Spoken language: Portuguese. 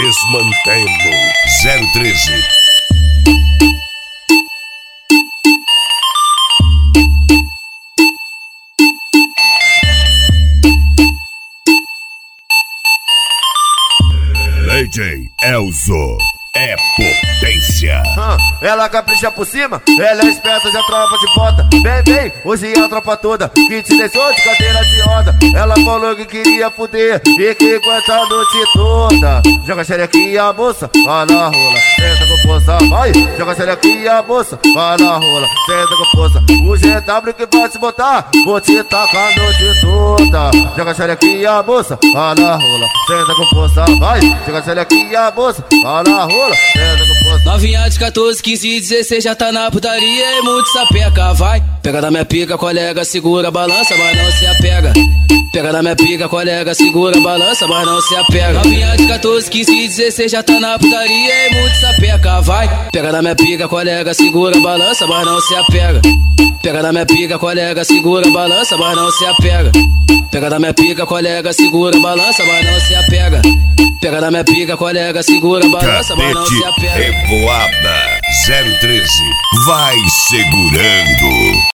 Desmantelo 013. DJ Elzo é potência. Ela capricha por cima, ela é esperta, já tropa de bota. Vem, hoje é a tropa toda que te deixou de cadeira de roda. Ela falou que queria fuder e que aguenta a noite toda. Joga a xerequinha, moça, vai na rola, senta com força, vai. Joga a xerequinha, moça, vai na rola, senta com força. O GW que vai te botar, vou te tacar a noite toda. Joga a xerequinha, moça, vai na rola, senta com força, vai. Joga a xerequinha, moça, vai na rola. Novinha de 14, 15, 16 já tá na putaria e muito sapeca, vai. Pega na minha pica, colega, segura, balança, mas não se apega. Pega na minha pica, colega, segura, balança, mas não se apega. Novinha de 14, 15, 16 já tá na putaria e muito sapeca, vai. Pega na minha pica, colega, segura, balança, mas não se apega. Pega na minha pica, colega, segura, balança, mas não se apega. Pega na minha pica, colega, segura, balança, mas não se apega. Pega na minha pica, colega, segura, balança, mas não se apega. Revoada 013. Vai segurando.